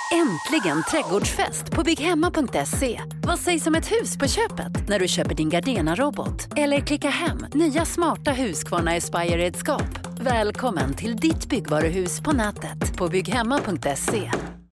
Äntligen trädgårdsfest på bygghemma.se. Vad sägs om ett hus på köpet när du köper din Gardena-robot? Eller klicka hem nya smarta Husqvarna Aspire-redskap. Välkommen till ditt byggvaruhus på nätet på bygghemma.se.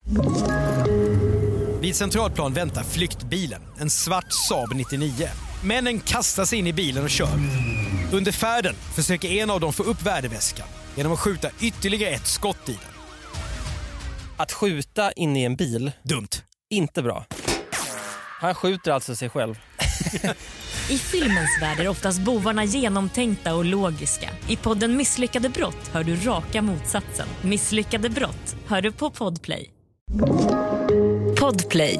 Vid Centralplan väntar flyktbilen, en svart Saab 99. Männen kastar sig in i bilen och kör. Under färden försöker en av dem få upp värdeväskan genom att skjuta ytterligare ett skott i den. Att skjuta in i en bil, dumt. Inte bra. Han skjuter alltså sig själv. I filmens värld är oftast bovarna genomtänkta och logiska. I podden Misslyckade brott hör du raka motsatsen. Misslyckade brott hör du på Podplay. Podplay.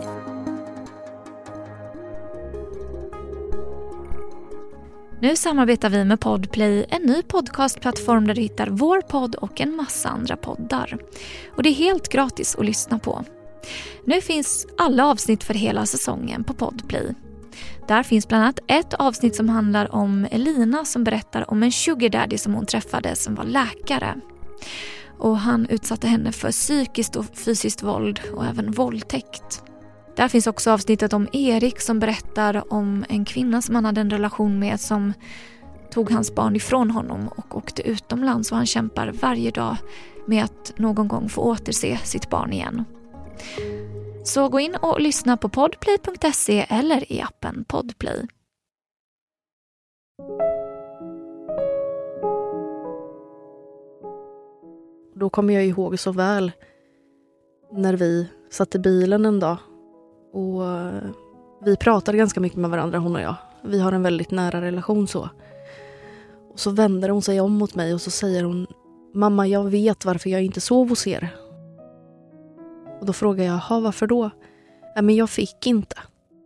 Nu samarbetar vi med Podplay, en ny podcastplattform där du hittar vår podd och en massa andra poddar. Och det är helt gratis att lyssna på. Nu finns alla avsnitt för hela säsongen på Podplay. Där finns bland annat ett avsnitt som handlar om Elina som berättar om en sugar daddy som hon träffade som var läkare. Och han utsatte henne för psykiskt och fysiskt våld och även våldtäkt. Där finns också avsnittet om Erik som berättar om en kvinna som han hade en relation med som tog hans barn ifrån honom och åkte utomlands, och han kämpar varje dag med att någon gång få återse sitt barn igen. Så gå in och lyssna på podplay.se eller i appen Podplay. Då kommer jag ihåg så väl när vi satt i bilen en dag. Och vi pratade ganska mycket med varandra, hon och jag. Vi har en väldigt nära relation så. Och så vänder hon sig om mot mig och så säger hon: mamma, jag vet varför jag inte sov hos er. Och då frågar jag: varför då? Men jag fick inte.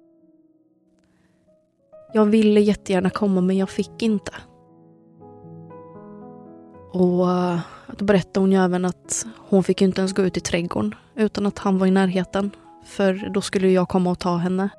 Jag ville jättegärna komma, men jag fick inte. Och då berättade hon ju även att hon fick inte ens gå ut i trädgården utan att han var i närheten. För då skulle jag komma och ta henne.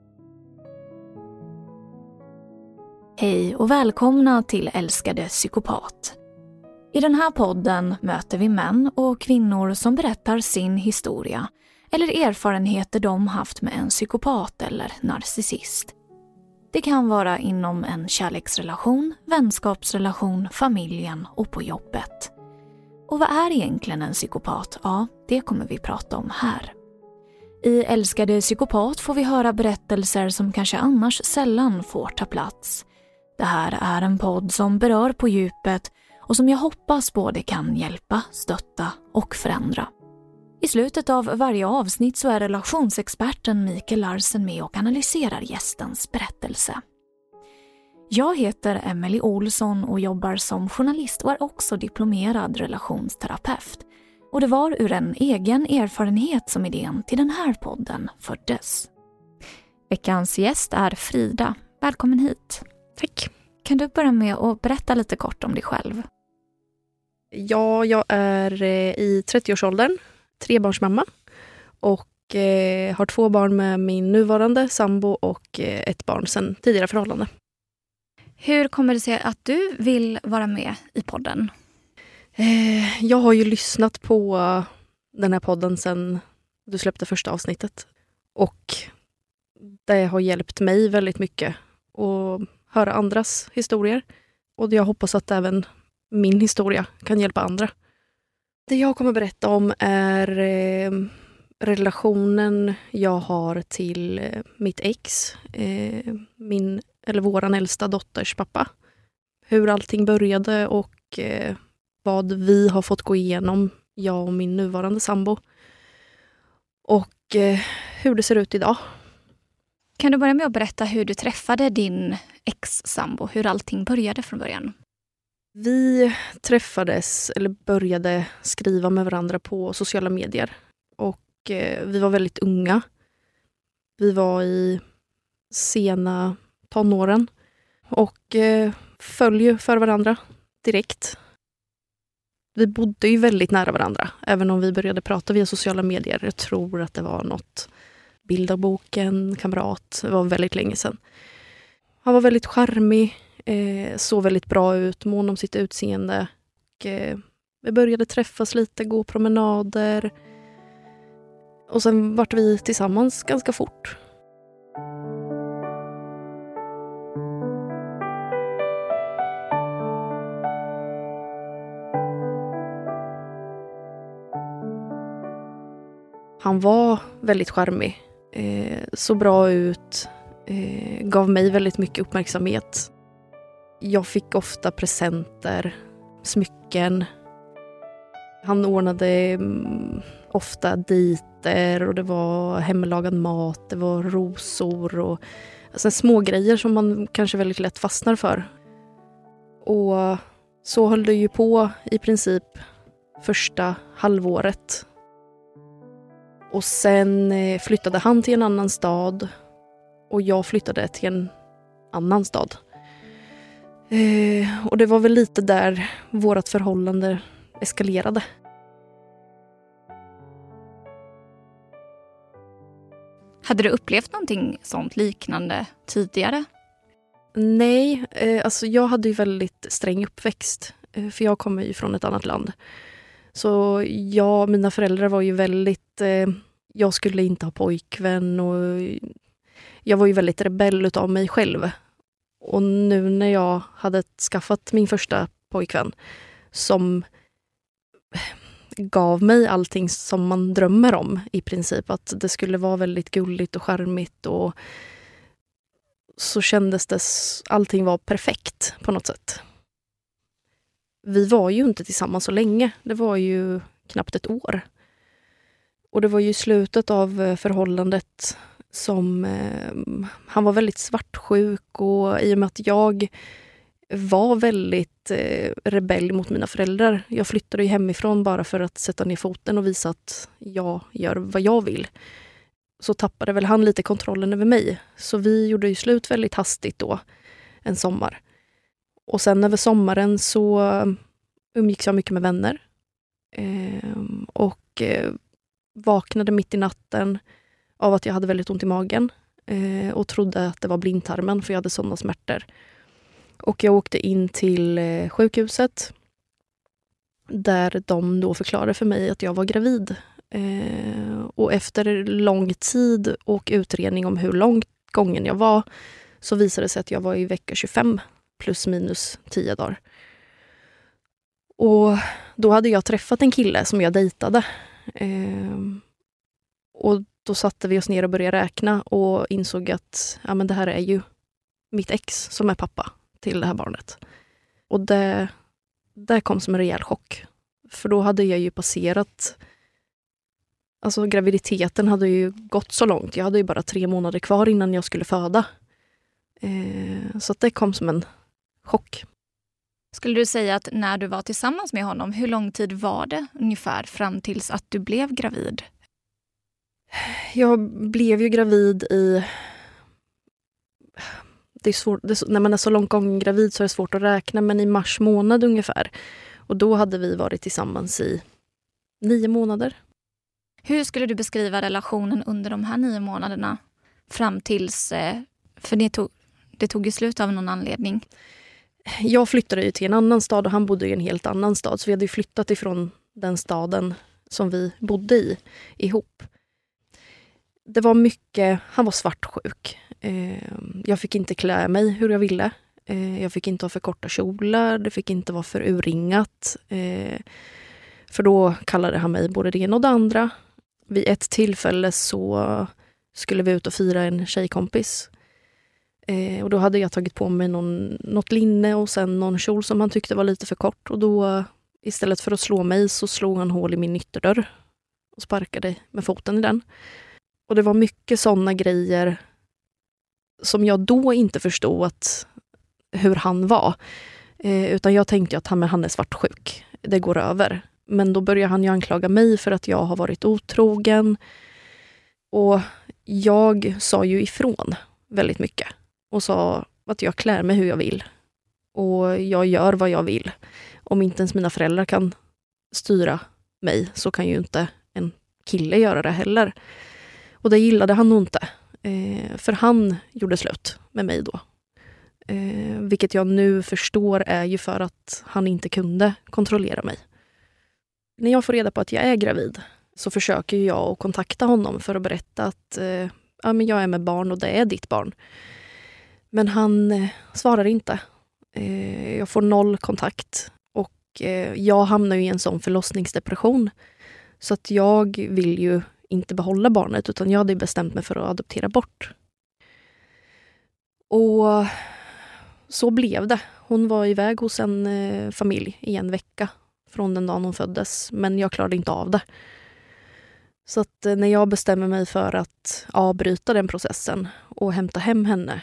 Hej och välkomna till Älskade psykopat. I den här podden möter vi män och kvinnor som berättar sin historia eller erfarenheter de haft med en psykopat eller narcissist. Det kan vara inom en kärleksrelation, vänskapsrelation, familjen och på jobbet. Och vad är egentligen en psykopat? Ja, det kommer vi prata om här. I Älskade psykopat får vi höra berättelser som kanske annars sällan får ta plats. Det här är en podd som berör på djupet och som jag hoppas både kan hjälpa, stötta och förändra. I slutet av varje avsnitt så är relationsexperten Mikael Larsen med och analyserar gästens berättelse. Jag heter Emelie Olsson och jobbar som journalist och är också diplomerad relationsterapeut. Och det var ur en egen erfarenhet som idén till den här podden föddes. Veckans gäst är Frida. Välkommen hit. Tack. Kan du börja med att berätta lite kort om dig själv? Ja, jag är i 30-årsåldern, 3-barnsmamma. Och har 2 barn med min nuvarande sambo och ett barn sedan tidigare förhållande. Hur kommer det sig att du vill vara med i podden? Jag har ju lyssnat på den här podden sedan du släppte första avsnittet. Och det har hjälpt mig väldigt mycket att höra andras historier. Och jag hoppas att även min historia kan hjälpa andra. Det jag kommer berätta om är relationen jag har till mitt ex. Våran äldsta dotters pappa. Hur allting började och vad vi har fått gå igenom, jag och min nuvarande sambo. Och hur det ser ut idag. Kan du börja med att berätta hur du träffade din ex-sambo? Hur allting började från början? Vi träffades, eller började skriva med varandra på sociala medier. Och vi var väldigt unga. Vi var i sena tonåren. Och föll ju för varandra direkt. Vi bodde ju väldigt nära varandra, även om vi började prata via sociala medier. Jag tror att det var något bilderboken, kamrat. Det var väldigt länge sedan. Han var väldigt charmig, såg väldigt bra ut, mån om sitt utseende. Och, vi började träffas lite, gå promenader. Och sen vart vi tillsammans ganska fort. Han var väldigt charmig, så bra ut, gav mig väldigt mycket uppmärksamhet. Jag fick ofta presenter, smycken. Han ordnade ofta dejter och det var hemlagad mat, det var rosor och alltså, små grejer som man kanske väldigt lätt fastnar för. Och så höll det ju på i princip första halvåret. Och sen flyttade han till en annan stad och jag flyttade till en annan stad. Och det var väl lite där vårt förhållande eskalerade. Hade du upplevt någonting sånt liknande tidigare? Nej, alltså jag hade ju väldigt sträng uppväxt. För jag kommer ju från ett annat land. Så mina föräldrar var ju väldigt... jag skulle inte ha pojkvän och jag var ju väldigt rebell utav mig själv. Och nu när jag hade skaffat min första pojkvän som gav mig allting som man drömmer om i princip. Att det skulle vara väldigt gulligt och charmigt och så kändes det allting var perfekt på något sätt. Vi var ju inte tillsammans så länge. Det var ju knappt ett år. Och det var ju slutet av förhållandet som han var väldigt svartsjuk och i och med att jag var väldigt rebell mot mina föräldrar. Jag flyttade ju hemifrån bara för att sätta ner foten och visa att jag gör vad jag vill. Så tappade väl han lite kontrollen över mig. Så vi gjorde ju slut väldigt hastigt då, en sommar. Och sen över sommaren så umgicks jag mycket med vänner. Och vaknade mitt i natten av att jag hade väldigt ont i magen. Och trodde att det var blindtarmen för jag hade sådana smärtor. Och jag åkte in till sjukhuset. Där de då förklarade för mig att jag var gravid. Och efter lång tid och utredning om hur långt gången jag var så visade det sig att jag var i vecka 25 plus minus 10 dagar. Och då hade jag träffat en kille som jag dejtade. Och då satte vi oss ner och började räkna och insåg att ja, men det här är ju mitt ex som är pappa till det här barnet. Och det kom som en rejäl chock. För då hade jag ju passerat... Alltså graviditeten hade ju gått så långt. Jag hade ju bara 3 månader kvar innan jag skulle föda. Så att det kom som en chock. Skulle du säga att när du var tillsammans med honom, hur lång tid var det ungefär fram tills att du blev gravid? Jag blev ju gravid i... Det är svårt, när man är så långt gången gravid så är det svårt att räkna, men i mars månad ungefär. Och då hade vi varit tillsammans i 9 månader. Hur skulle du beskriva relationen under de här 9 månaderna fram tills... För det tog ju slut av någon anledning. Jag flyttade ju till en annan stad och han bodde i en helt annan stad. Så vi hade ju flyttat ifrån den staden som vi bodde i ihop. Det var mycket... Han var svartsjuk. Jag fick inte klä mig hur jag ville. Jag fick inte ha för korta kjolar. Det fick inte vara för urringat. För då kallade han mig både det ena och det andra. Vid ett tillfälle så skulle vi ut och fira en tjejkompis. Och då hade jag tagit på mig något linne och sen någon kjol som han tyckte var lite för kort. Och då istället för att slå mig så slog han hål i min ytterdörr. Och sparkade med foten i den. Och det var mycket sådana grejer som jag då inte förstod hur han var. Utan jag tänkte att han är svartsjuk. Det går över. Men då började han ju anklaga mig för att jag har varit otrogen. Och jag sa ju ifrån väldigt mycket. Och sa att jag klär mig hur jag vill. Och jag gör vad jag vill. Om inte ens mina föräldrar kan styra mig så kan ju inte en kille göra det heller. Och det gillade han nog inte. För han gjorde slut med mig då. Vilket jag nu förstår är ju för att han inte kunde kontrollera mig. När jag får reda på att jag är gravid så försöker jag att kontakta honom för att berätta att men jag är med barn och det är ditt barn. Men han svarar inte. Jag får 0 kontakt. Och jag hamnar i en sån förlossningsdepression. Så att jag vill ju inte behålla barnet, utan jag hade bestämt mig för att adoptera bort. Och så blev det. Hon var iväg hos en familj i 1 vecka från den dagen hon föddes. Men jag klarade inte av det. Så att när jag bestämmer mig för att avbryta den processen och hämta hem henne,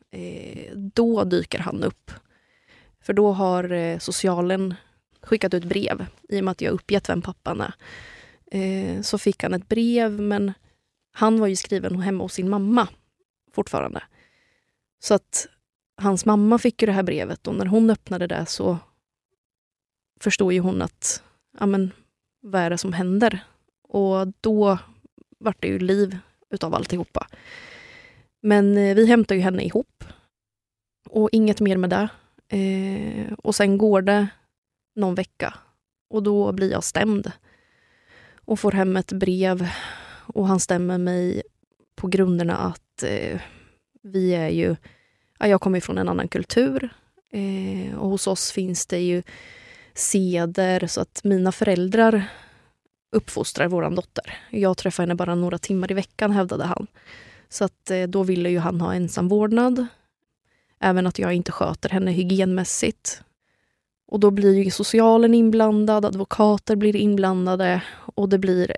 då dyker han upp. För då har socialen skickat ut brev, i och med att jag uppgett vem pappan är. Så fick han ett brev, men han var ju skriven hemma hos sin mamma fortfarande. Så att hans mamma fick ju det här brevet, och när hon öppnade det så förstod ju hon att vad är det som händer? Och då var det ju liv utav alltihopa. Men vi hämtar ju henne ihop. Och inget mer med det. Och sen går det någon vecka. Och då blir jag stämd. Och får hem ett brev. Och han stämmer mig på grunderna att vi är ju... jag kommer från en annan kultur. Och hos oss finns det ju seder. Så att mina föräldrar uppfostrar våran dotter. Jag träffar henne bara några timmar i veckan, hävdade han. Så att då ville ju han ha ensam vårdnad. Även att jag inte sköter henne hygienmässigt. Och då blir ju socialen inblandad, advokater blir inblandade. Och det blir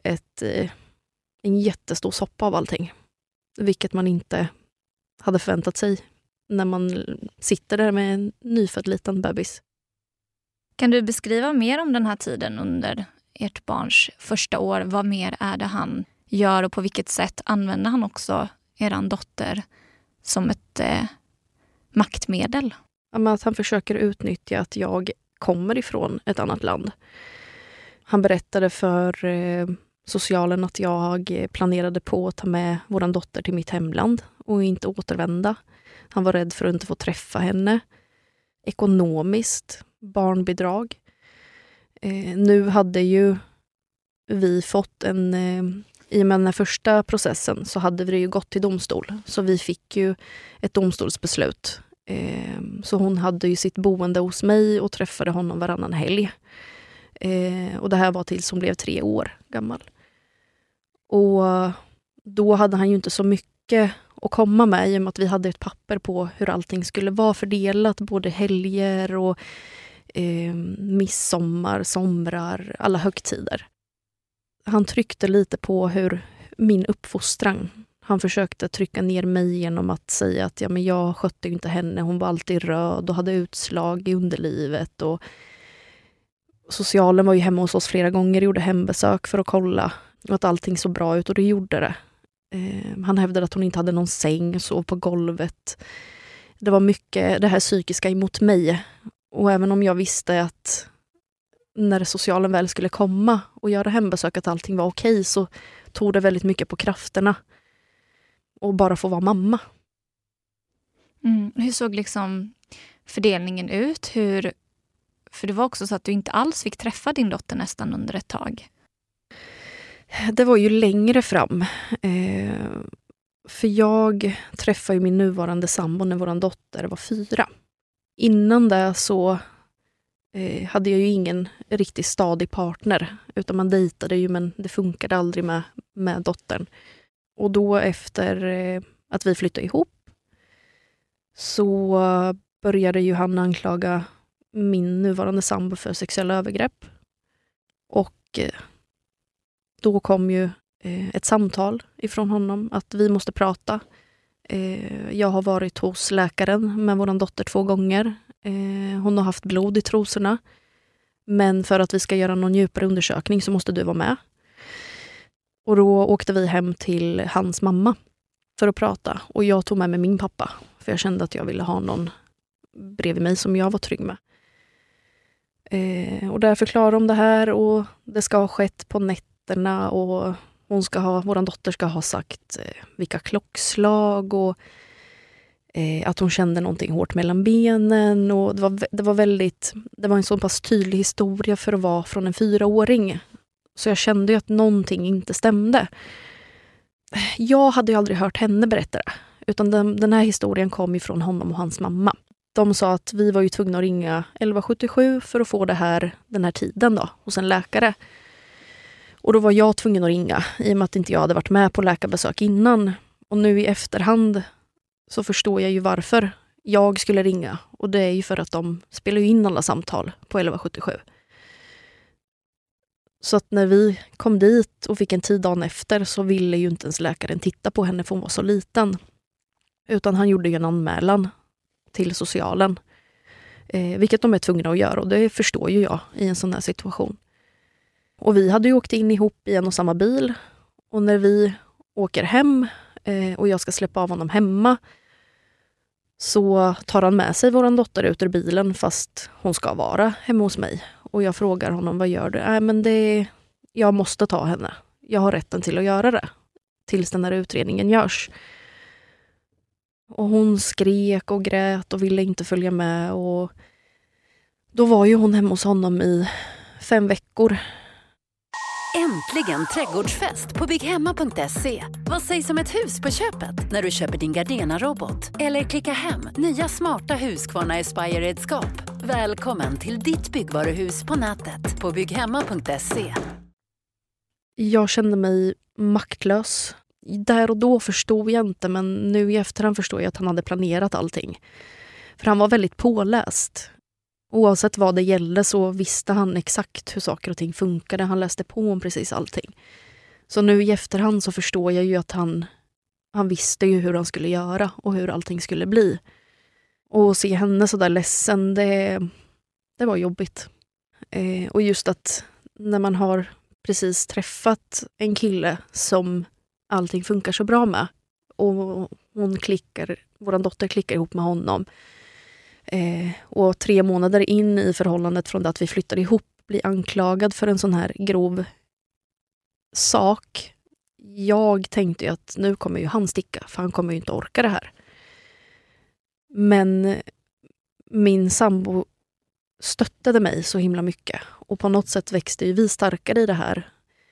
en jättestor soppa av allting. Vilket man inte hade förväntat sig när man sitter där med en nyfödd liten bebis. Kan du beskriva mer om den här tiden under ert barns första år? Vad mer är det han gör och på vilket sätt använder han också eran dotter som ett maktmedel? Att han försöker utnyttja att jag kommer ifrån ett annat land. Han berättade för socialen att jag planerade på att ta med våran dotter till mitt hemland och inte återvända. Han var rädd för att inte få träffa henne. Ekonomiskt, barnbidrag. Nu hade ju vi fått i och med den här första processen så hade vi ju gått till domstol. Så vi fick ju ett domstolsbeslut. Så hon hade ju sitt boende hos mig och träffade honom varannan helg. Och det här var tills hon blev 3 år gammal. Och då hade han ju inte så mycket att komma med, i och med att vi hade ett papper på hur allting skulle vara fördelat. Både helger och midsommar, somrar, alla högtider. Han tryckte lite på hur min uppfostran. Han försökte trycka ner mig genom att säga att jag skötte inte henne. Hon var alltid röd och hade utslag i underlivet. Och socialen var ju hemma hos oss flera gånger, gjorde hembesök för att kolla att allting såg bra ut, och det gjorde det. Han hävdade att hon inte hade någon säng, sov på golvet. Det var mycket det här psykiska emot mig. Och även om jag visste att när socialen väl skulle komma och göra hembesök att allting var okej, så tog det väldigt mycket på krafterna. Och bara få vara mamma. Hur såg liksom fördelningen ut? För det var också så att du inte alls fick träffa din dotter nästan under ett tag. Det var ju längre fram. För jag träffade ju min nuvarande sambo när vår dotter var 4. Innan det så hade jag ju ingen riktigt stadig partner. Utan man dejtade ju, men det funkade aldrig med dottern. Och då efter att vi flyttade ihop så började ju han anklaga min nuvarande sambo för sexuella övergrepp. Och då kom ju ett samtal ifrån honom att vi måste prata. Jag har varit hos läkaren med vår dotter 2 gånger. Hon har haft blod i trosorna. Men för att vi ska göra någon djupare undersökning så måste du vara med. Och då åkte vi hem till hans mamma för att prata. Och jag tog med mig min pappa. För jag kände att jag ville ha någon bredvid mig som jag var trygg med. Och där förklarade de det här. Och det ska ha skett på nätterna. Och vår dotter ska ha sagt vilka klockslag. Och att hon kände någonting hårt mellan benen. Och det var en så pass tydlig historia för att vara från en 4-åring. Så jag kände ju att någonting inte stämde. Jag hade ju aldrig hört henne berätta det. Utan den här historien kom ifrån honom och hans mamma. De sa att vi var ju tvungna att ringa 1177 för att få den här tiden då, hos en läkare. Och då var jag tvungen att ringa i och med att inte jag hade varit med på läkarbesök innan. Och nu i efterhand så förstår jag ju varför jag skulle ringa. Och det är ju för att de spelar ju in alla samtal på 1177. Så att när vi kom dit och fick en tid dagen efter så ville ju inte ens läkaren titta på henne för hon var så liten. Utan han gjorde ju en anmälan till socialen. Vilket de är tvungna att göra och det förstår ju jag i en sån här situation. Och vi hade ju åkt in ihop i en och samma bil. Och när vi åker hem och jag ska släppa av honom hemma så tar han med sig våran dotter ut ur bilen fast hon ska vara hemma hos mig. Och jag frågar honom, vad gör du? Men jag måste ta henne. Jag har rätten till att göra det. Tills den här utredningen görs. Och hon skrek och grät och ville inte följa med. Och då var ju hon hemma hos honom i 5 veckor. Äntligen trädgårdsfest på bygghemma.se. Vad sägs om ett hus på köpet när du köper din Gardena-robot? Eller klicka hem nya smarta Husqvarna Aspire-redskap. Välkommen till ditt byggvaruhus på nätet på bygghemma.se. Jag kände mig maktlös. Där och då förstod jag inte, men nu i efterhand förstår jag att han hade planerat allting. För han var väldigt påläst. Oavsett vad det gällde så visste han exakt hur saker och ting funkade. Han läste på om precis allting. Så nu i efterhand så förstår jag ju att han visste ju hur han skulle göra och hur allting skulle bli. Och se henne så där ledsen, det var jobbigt. Och just att när man har precis träffat en kille som allting funkar så bra med och våran dotter klickar ihop med honom. Och 3 månader in i förhållandet från det att vi flyttade ihop blir anklagad för en sån här grov sak. Jag tänkte ju att nu kommer ju han sticka för han kommer ju inte orka det här. Men min sambo stöttade mig så himla mycket och på något sätt växte ju vi starkare i det här.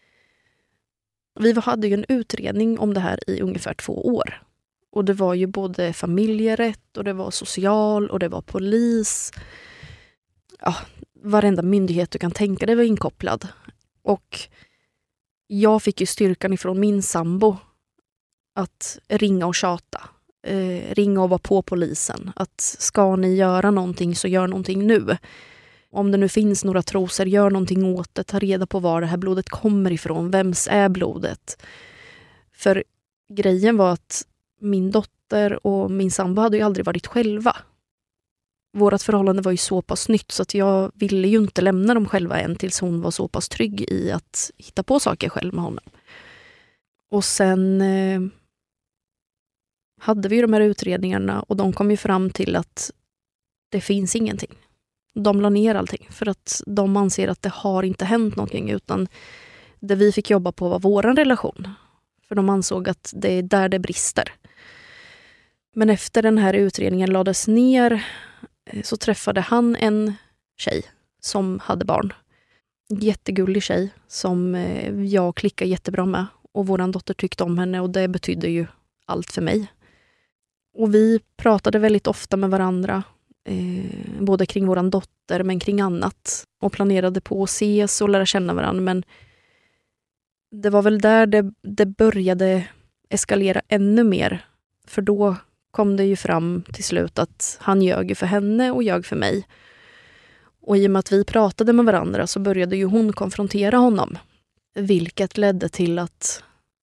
Vi hade ju en utredning om det här i ungefär 2 år. Och det var ju både familjerätt och det var social och det var polis. Ja, varenda myndighet du kan tänka dig var inkopplad. Och jag fick ju styrkan ifrån min sambo att ringa och tjata. Ringa och vara på polisen. Att ska ni göra någonting så gör någonting nu. Om det nu finns några trosor, gör någonting åt det. Ta reda på var det här blodet kommer ifrån. Vems är blodet? För grejen var att min dotter och min sambo hade ju aldrig varit själva. Vårat förhållande var ju så pass nytt så att jag ville ju inte lämna dem själva än tills hon var så pass trygg i att hitta på saker själv med honom. Och sen hade vi ju de här utredningarna och de kom ju fram till att det finns ingenting. De la ner allting för att de anser att det har inte hänt någonting utan det vi fick jobba på var våran relation. För de ansåg att det är där det brister. Men efter den här utredningen lades ner så träffade han en tjej som hade barn. En jättegullig tjej som jag klickade jättebra med. Och våran dotter tyckte om henne och det betydde ju allt för mig. Och vi pratade väldigt ofta med varandra. Både kring våran dotter men kring annat. Och planerade på att ses och lära känna varandra. Men det var väl där det började eskalera ännu mer. För då kom det ju fram till slut att han ljög för henne och ljög för mig. Och i och med att vi pratade med varandra så började ju hon konfrontera honom. Vilket ledde till att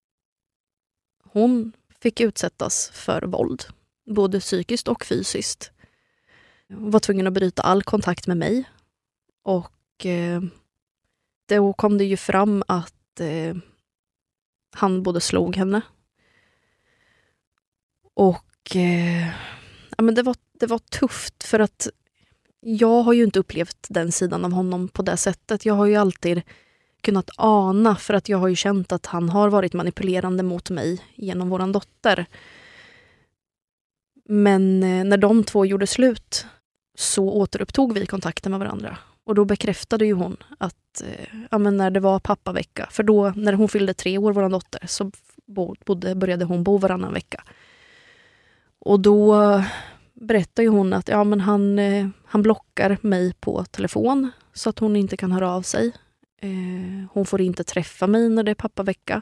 hon fick utsättas för våld. Både psykiskt och fysiskt. Hon var tvungen att bryta all kontakt med mig. Och då kom det ju fram att han både slog henne. Och ja, men det var tufft för att jag har ju inte upplevt den sidan av honom på det sättet. Jag har ju alltid kunnat ana för att jag har ju känt att han har varit manipulerande mot mig genom våran dotter. Men när de två gjorde slut så återupptog vi kontakten med varandra. Och då bekräftade ju hon att men när det var pappavecka, för då när hon fyllde 3 år, vår dotter, så började hon bo varannan vecka. Och då berättade ju hon att men han blockar mig på telefon så att hon inte kan höra av sig. Hon får inte träffa mig när det är pappavecka.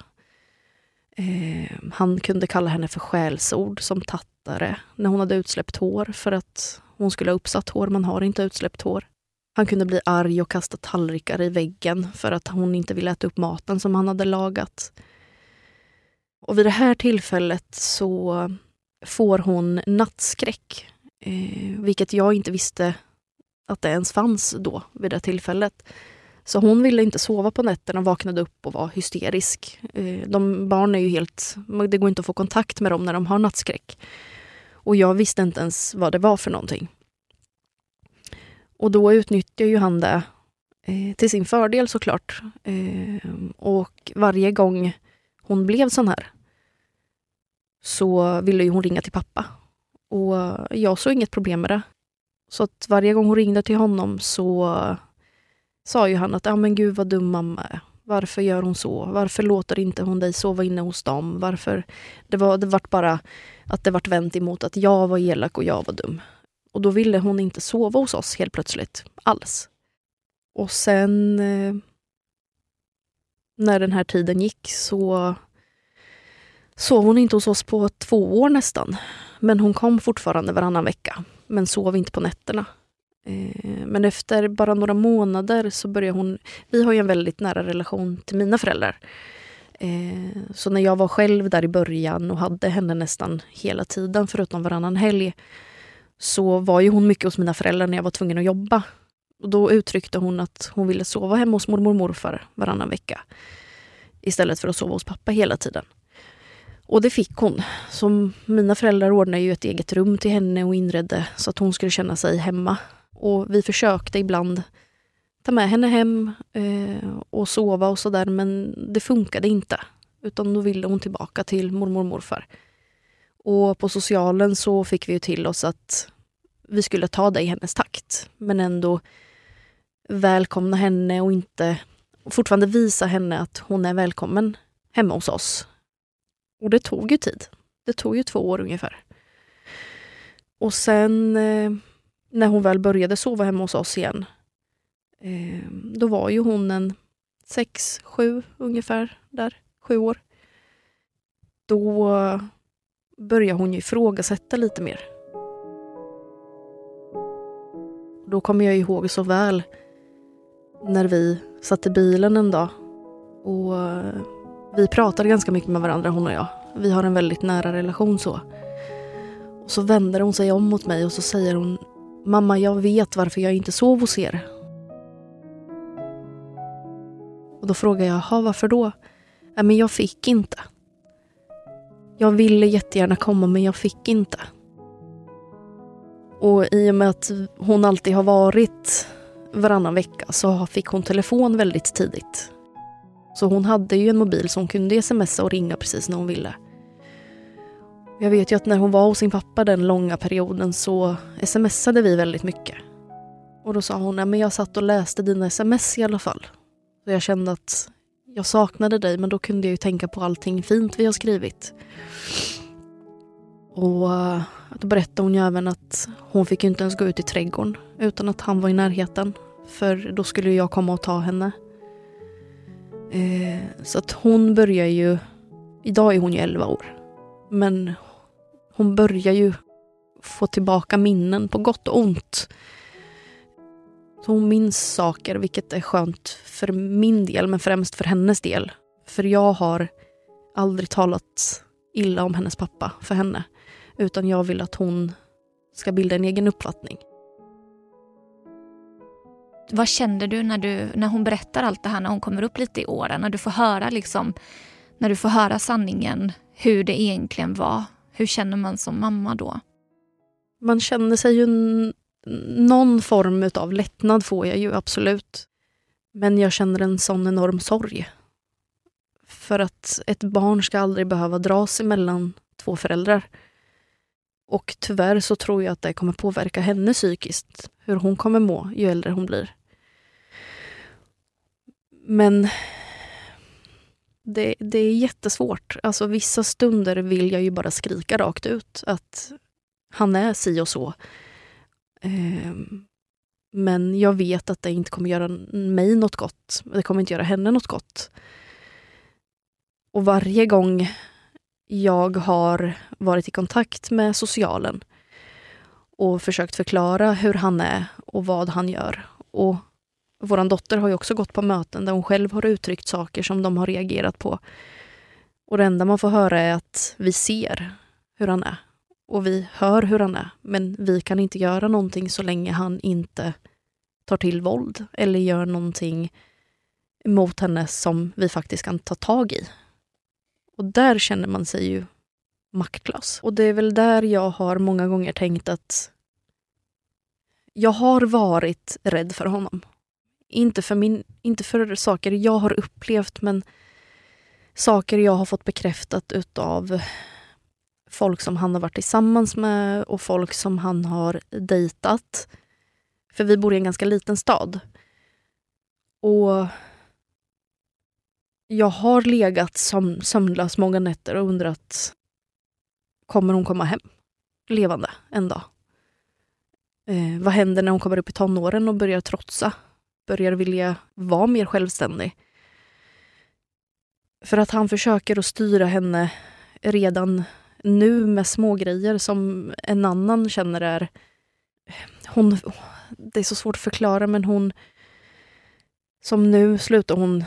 Han kunde kalla henne för skällsord som tattare när hon hade utsläppt hår, för att hon skulle ha uppsatt hår. Man har inte utsläppt hår. Han kunde bli arg och kasta tallrikar i väggen för att hon inte ville äta upp maten som han hade lagat. Och vid det här tillfället så får hon nattskräck, vilket jag inte visste att det ens fanns då vid det tillfället. Så hon ville inte sova på nätterna och vaknade upp och var hysterisk. Barn är ju det går inte att få kontakt med dem när de har nattskräck. Och jag visste inte ens vad det var för någonting. Och då utnyttjar ju han det till sin fördel såklart. Och varje gång hon blev sån här så ville ju hon ringa till pappa. Och jag såg inget problem med det. Så att varje gång hon ringde till honom så sa ju han att men gud vad dum mamma är. Varför gör hon så? Varför låter inte hon dig sova inne hos dem? Varför? Det vart bara att det vart vänt emot att jag var elak och jag var dum. Och då ville hon inte sova hos oss helt plötsligt. Alls. Och sen när den här tiden gick så sov hon inte hos oss på 2 år nästan. Men hon kom fortfarande varannan vecka. Men sov inte på nätterna. Men efter bara några månader så började hon... Vi har ju en väldigt nära relation till mina föräldrar. Så när jag var själv där i början och hade henne nästan hela tiden förutom varannan helg, så var ju hon mycket hos mina föräldrar när jag var tvungen att jobba. Och då uttryckte hon att hon ville sova hemma hos mormor och morfar varannan vecka. Istället för att sova hos pappa hela tiden. Och det fick hon. Så mina föräldrar ordnade ju ett eget rum till henne och inredde så att hon skulle känna sig hemma. Och vi försökte ibland ta med henne hem och sova och sådär, men det funkade inte. Utan då ville hon tillbaka till mormor och morfar. Och på socialen så fick vi ju till oss att vi skulle ta det i hennes takt. Men ändå välkomna henne och fortfarande visa henne att hon är välkommen hemma hos oss. Och det tog ju tid. Det tog ju 2 år ungefär. Och sen när hon väl började sova hemma hos oss igen, då var ju hon 6-7 ungefär där, 7 år. Då började hon ju ifrågasätta lite mer. Då kommer jag ihåg så väl när vi satt i bilen en dag och vi pratade ganska mycket med varandra, hon och jag. Vi har en väldigt nära relation så. Och så vänder hon sig om mot mig och så säger hon: mamma, jag vet varför jag inte sov hos er. Och då frågar jag: varför då? Men jag fick inte. Jag ville jättegärna komma, men jag fick inte. Och i och med att hon alltid har varit varannan vecka så fick hon telefon väldigt tidigt. Så hon hade ju en mobil som hon kunde smsa och ringa precis när hon ville. Jag vet ju att när hon var hos sin pappa den långa perioden så smsade vi väldigt mycket. Och då sa hon: men jag satt och läste dina sms i alla fall. Så jag kände att jag saknade dig, men då kunde jag ju tänka på allting fint vi har skrivit. Och då berättade hon ju även att hon fick inte ens gå ut i trädgården utan att han var i närheten. För då skulle jag komma och ta henne. Så att hon börjar ju... Idag är hon ju 11 år. Men hon börjar ju få tillbaka minnen på gott och ont. Så hon minns saker, vilket är skönt för min del, men främst för hennes del. För jag har aldrig talat illa om hennes pappa för henne. Utan jag vill att hon ska bilda en egen uppfattning. Vad kände du när hon berättar allt det här, när hon kommer upp lite i åren? När du får höra när du får höra sanningen, hur det egentligen var. Hur känner man som mamma då? Man känner sig ju någon form av lättnad, får jag ju absolut. Men jag känner en sån enorm sorg. För att ett barn ska aldrig behöva dras emellan 2 föräldrar. Och tyvärr så tror jag att det kommer påverka henne psykiskt. Hur hon kommer må ju äldre hon blir. Men det är jättesvårt. Alltså vissa stunder vill jag ju bara skrika rakt ut att han är si och så. Men jag vet att det inte kommer göra mig något gott. Det kommer inte göra henne något gott. Och varje gång jag har varit i kontakt med socialen och försökt förklara hur han är och vad han gör. Och vår dotter har ju också gått på möten där hon själv har uttryckt saker som de har reagerat på. Och det enda man får höra är att vi ser hur han är. Och vi hör hur han är. Men vi kan inte göra någonting så länge han inte tar till våld. Eller gör någonting mot henne som vi faktiskt kan ta tag i. Och där känner man sig ju maktlös. Och det är väl där jag har många gånger tänkt att jag har varit rädd för honom. Inte för saker jag har upplevt, men saker jag har fått bekräftat utav folk som han har varit tillsammans med och folk som han har dejtat. För vi bor i en ganska liten stad. Och jag har legat sömnlös många nätter och undrat, kommer hon komma hem levande en dag? Vad händer när hon kommer upp i tonåren och börjar trotsa? Börjar vilja vara mer självständig? För att han försöker att styra henne redan nu med små grejer som en annan känner är... Det är så svårt att förklara, men hon... Som nu slutar hon...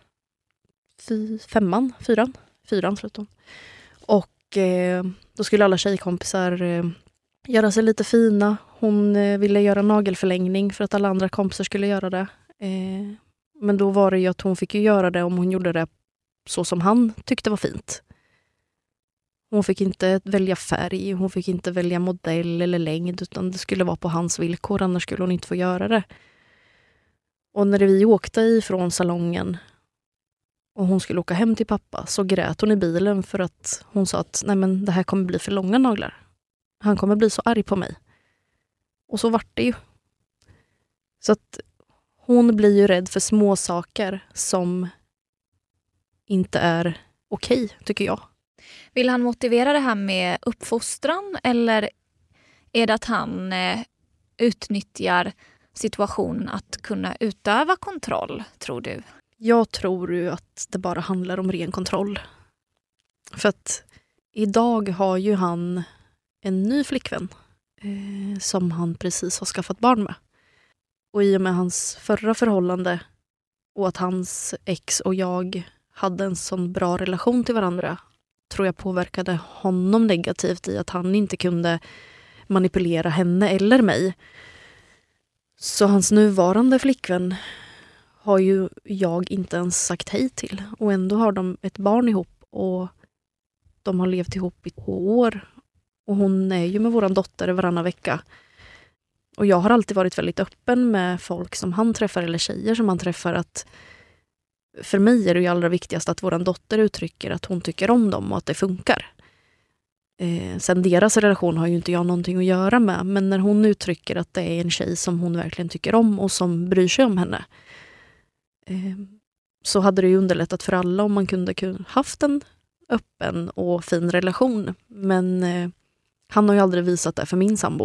Fyran slutar hon. Och då skulle alla tjejkompisar göra sig lite fina. Hon ville göra nagelförlängning för att alla andra kompisar skulle göra det. Men då var det ju att hon fick ju göra det om hon gjorde det så som han tyckte var fint. Hon fick inte välja färg, hon fick inte välja modell eller längd, utan det skulle vara på hans villkor, annars skulle hon inte få göra det. Och när vi åkte ifrån salongen och hon skulle åka hem till pappa, så grät hon i bilen för att hon sa att nej, men det här kommer bli för långa naglar. Han kommer bli så arg på mig. Och så vart det ju. Så att hon blir ju rädd för små saker som inte är okej, tycker jag. Vill han motivera det här med uppfostran, eller är det att han utnyttjar situationen att kunna utöva kontroll, tror du? Jag tror ju att det bara handlar om ren kontroll. För att idag har ju han en ny flickvän som han precis har skaffat barn med. Och i och med hans förra förhållande och att hans ex och jag hade en sån bra relation till varandra, tror jag påverkade honom negativt i att han inte kunde manipulera henne eller mig. Så hans nuvarande flickvän har ju jag inte ens sagt hej till. Och ändå har de ett barn ihop och de har levt ihop i 2 år. Och hon är ju med våran dotter varannan vecka. Och jag har alltid varit väldigt öppen med folk som han träffar eller tjejer som han träffar, att för mig är det ju allra viktigast att våran dotter uttrycker att hon tycker om dem och att det funkar. Sen deras relation har ju inte jag någonting att göra med, men när hon uttrycker att det är en tjej som hon verkligen tycker om och som bryr sig om henne, så hade det ju underlättat för alla om man kunde haft en öppen och fin relation. Men han har ju aldrig visat det för min sambo.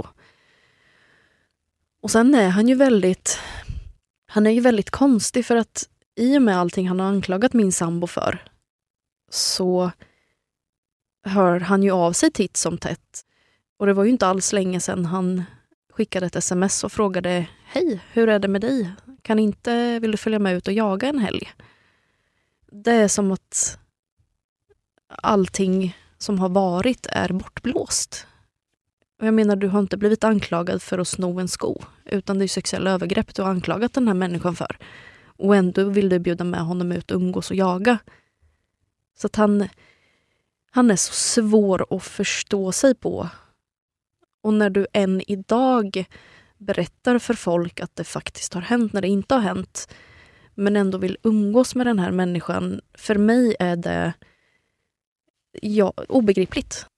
Och sen är han ju väldigt konstig, för att i och med allting han har anklagat min sambo för, så hör han ju av sig titt som tätt. Och det var ju inte alls länge sedan han skickade ett sms och frågade: hej, hur är det med dig? Vill du följa med ut och jaga en helg? Det är som att allting som har varit är bortblåst. Jag menar, du har inte blivit anklagad för att sno en sko, utan det är sexuella övergrepp du har anklagat den här människan för. Och ändå vill du bjuda med honom ut och umgås och jaga. Så att han är så svår att förstå sig på. Och när du än idag berättar för folk att det faktiskt har hänt när det inte har hänt, men ändå vill umgås med den här människan, för mig är det obegripligt.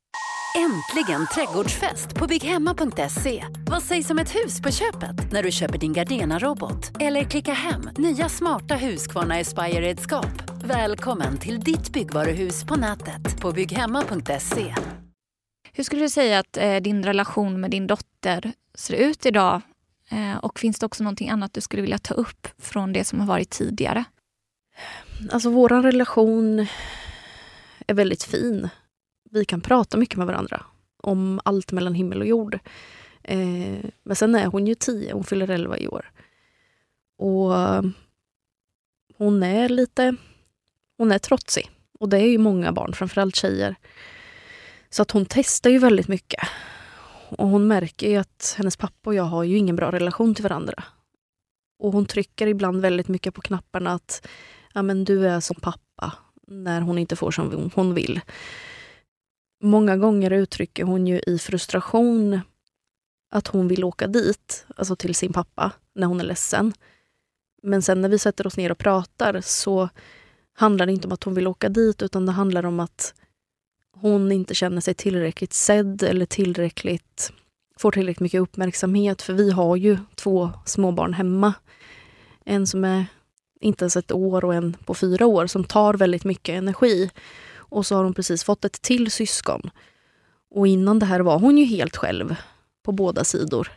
Äntligen trädgårdsfest på bygghemma.se. Vad sägs om ett hus på köpet när du köper din Gardena-robot? Eller klicka hem nya smarta Husqvarna Aspire-redskap. Välkommen till ditt byggvaruhus på nätet på bygghemma.se. Hur skulle du säga att din relation med din dotter ser ut idag? Och finns det också någonting annat du skulle vilja ta upp från det som har varit tidigare? Alltså vår relation är väldigt fin. Vi kan prata mycket med varandra om allt mellan himmel och jord. Men sen är hon ju 10, hon fyller 11 i år. Och hon är trotsig. Och det är ju många barn, framförallt tjejer. Så att hon testar ju väldigt mycket. Och hon märker ju att hennes pappa och jag har ju ingen bra relation till varandra. Och hon trycker ibland väldigt mycket på knapparna att ja, men du är som pappa, när hon inte får som hon vill. Många gånger uttrycker hon ju i frustration att hon vill åka dit, alltså till sin pappa, när hon är ledsen. Men sen när vi sätter oss ner och pratar så handlar det inte om att hon vill åka dit, utan det handlar om att hon inte känner sig tillräckligt sedd eller får tillräckligt mycket uppmärksamhet. För vi har ju 2 småbarn hemma. En som är inte ens 1 år och en på 4 år som tar väldigt mycket energi. Och så har hon precis fått ett till syskon. Och innan det här var hon ju helt själv på båda sidor.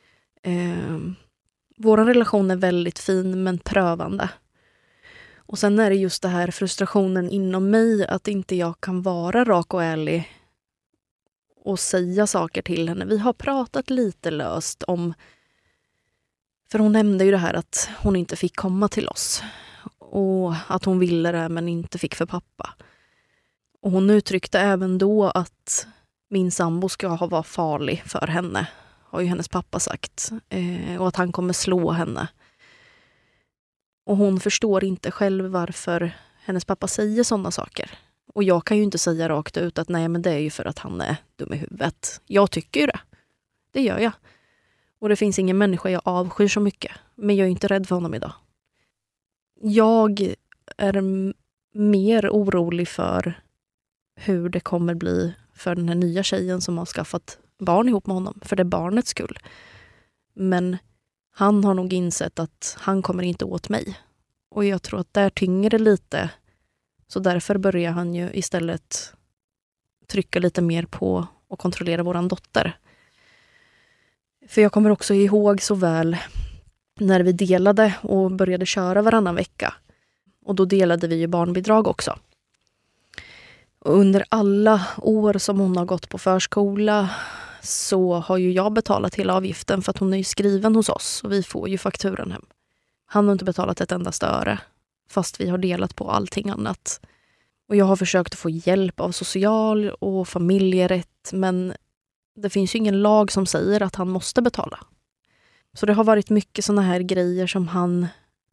Vår relation är väldigt fin men prövande. Och sen är det just det här frustrationen inom mig att inte jag kan vara rak och ärlig och säga saker till henne. Vi har pratat lite löst om, för hon nämnde ju det här att hon inte fick komma till oss och att hon ville det men inte fick för pappa. Och hon uttryckte även då att min sambo ska vara farlig för henne, har ju hennes pappa sagt, och att han kommer slå henne. Och hon förstår inte själv varför hennes pappa säger sådana saker. Och jag kan ju inte säga rakt ut att nej, men det är ju för att han är dum i huvudet. Jag tycker ju det. Det gör jag. Och det finns ingen människa jag avskyr så mycket. Men jag är inte rädd för honom idag. Jag är mer orolig för hur det kommer bli för den här nya tjejen som har skaffat barn ihop med honom. För det är barnets skull. Men han har nog insett att han kommer inte åt mig. Och jag tror att där tynger det lite. Så därför börjar han ju istället trycka lite mer på och kontrollera våran dotter. För jag kommer också ihåg så väl när vi delade och började köra varannan vecka. Och då delade vi ju barnbidrag också. Och under alla år som hon har gått på förskola så har ju jag betalat hela avgiften för att hon är ju skriven hos oss och vi får ju fakturan hem. Han har inte betalat ett enda öre fast vi har delat på allting annat. Och jag har försökt att få hjälp av social- och familjerätt, men det finns ju ingen lag som säger att han måste betala. Så det har varit mycket såna här grejer som han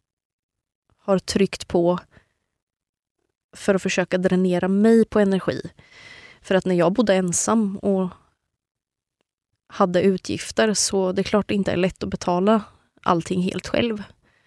har tryckt på för att försöka dränera mig på energi. För att när jag bodde ensam och hade utgifter så det är klart det inte är lätt att betala allting helt själv.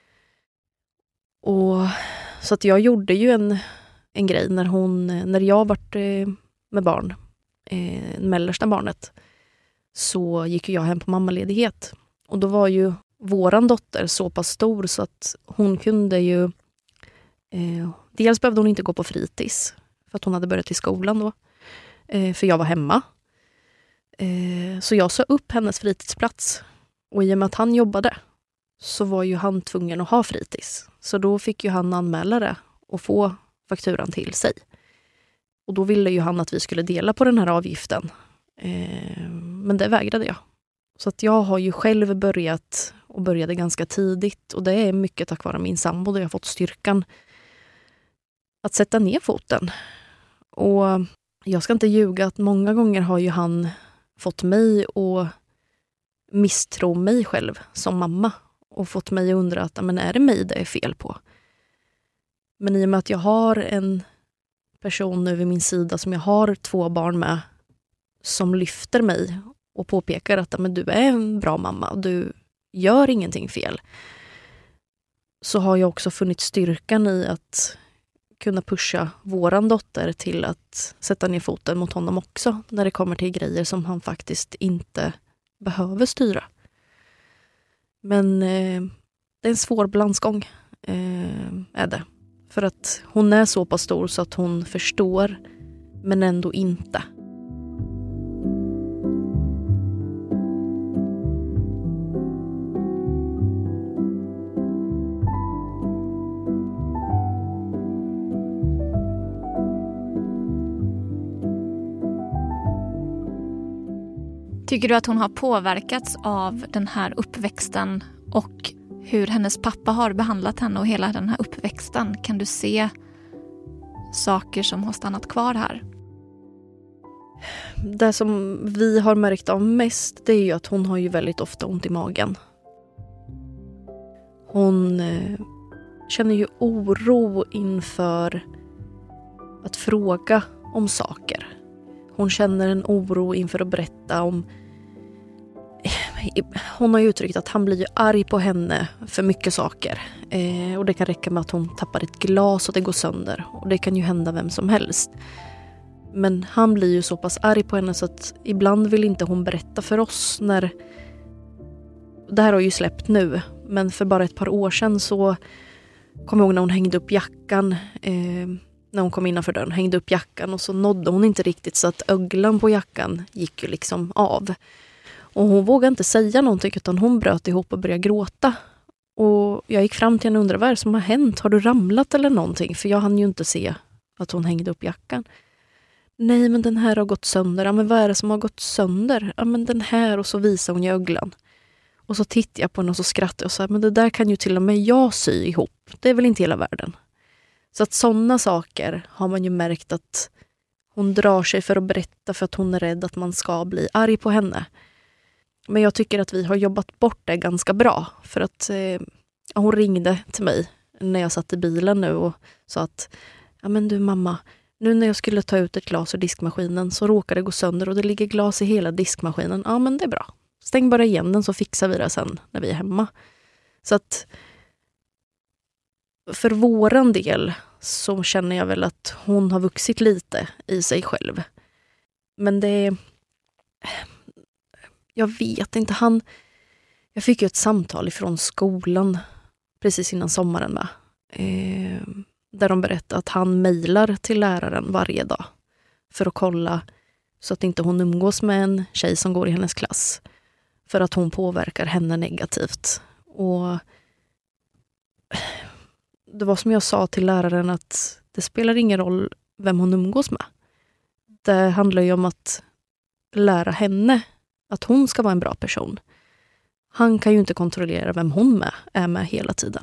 Och så att jag gjorde ju en grej när jag var med barn, mellersta barnet, så gick jag hem på mammaledighet. Och då var ju våran dotter så pass stor så att hon kunde ju dels behövde hon inte gå på fritids för att hon hade börjat i skolan då. För jag var hemma. Så jag sa upp hennes fritidsplats. Och i och med att han jobbade så var ju han tvungen att ha fritids. Så då fick ju han anmäla det och få fakturan till sig. Och då ville ju han att vi skulle dela på den här avgiften. Men det vägrade jag. Så att jag har ju själv började ganska tidigt. Och det är mycket tack vare min sambo där jag har fått styrkan att sätta ner foten. Och jag ska inte ljuga att många gånger har ju han fått mig att misstro mig själv som mamma. Och fått mig att undra att men är det mig det är fel på? Men i och med att jag har en person nu vid min sida som jag har 2 barn med som lyfter mig och påpekar att men du är en bra mamma och du gör ingenting fel. Så har jag också funnit styrkan i att kunna pusha våran dotter till att sätta ner foten mot honom också när det kommer till grejer som han faktiskt inte behöver styra. Men det är en svår balansgång, är det. För att hon är så pass stor så att hon förstår, men ändå inte. Tycker du att hon har påverkats av den här uppväxten och hur hennes pappa har behandlat henne och hela den här uppväxten? Kan du se saker som har stannat kvar här? Det som vi har märkt av mest, det är ju att hon har ju väldigt ofta ont i magen. Hon känner ju oro inför att fråga om saker. Hon känner en oro inför att berätta om... Hon har ju uttryckt att han blir ju arg på henne för mycket saker. Och det kan räcka med att hon tappar ett glas och det går sönder. Och det kan ju hända vem som helst. Men han blir ju så pass arg på henne så att ibland vill inte hon berätta för oss när... Det här har ju släppt nu. Men för bara ett par år sedan så kom jag ihåg när hon hängde upp jackan... när hon kom innanför dörren, hängde upp jackan och så nådde hon inte riktigt så att öglan på jackan gick ju liksom av. Och hon vågade inte säga någonting utan hon bröt ihop och började gråta. Och jag gick fram till henne och undrade, vad är det som har hänt? Har du ramlat eller någonting? För jag hann ju inte se att hon hängde upp jackan. Nej, men den här har gått sönder. Ja, men vad är det som har gått sönder? Ja, men den här, och så visade hon i öglan. Och så tittade jag på henne och så skrattade jag och sa, men det där kan ju till och med jag sy ihop. Det är väl inte hela världen. Så att sådana saker har man ju märkt att hon drar sig för att berätta för att hon är rädd att man ska bli arg på henne. Men jag tycker att vi har jobbat bort det ganska bra. För att hon ringde till mig när jag satt i bilen nu och sa att ja men du mamma, nu när jag skulle ta ut ett glas ur diskmaskinen så råkade det gå sönder och det ligger glas i hela diskmaskinen. Ja men det är bra. Stäng bara igen den så fixar vi det sen när vi är hemma. Så att för våran del så känner jag väl att hon har vuxit lite i sig själv. Men det... Jag vet inte, jag fick ju ett samtal ifrån skolan precis innan sommaren med. Där de berättade att han mejlar till läraren varje dag för att kolla så att inte hon umgås med en tjej som går i hennes klass. För att hon påverkar henne negativt. Och det var som jag sa till läraren att det spelar ingen roll vem hon umgås med. Det handlar ju om att lära henne att hon ska vara en bra person. Han kan ju inte kontrollera vem hon är med hela tiden.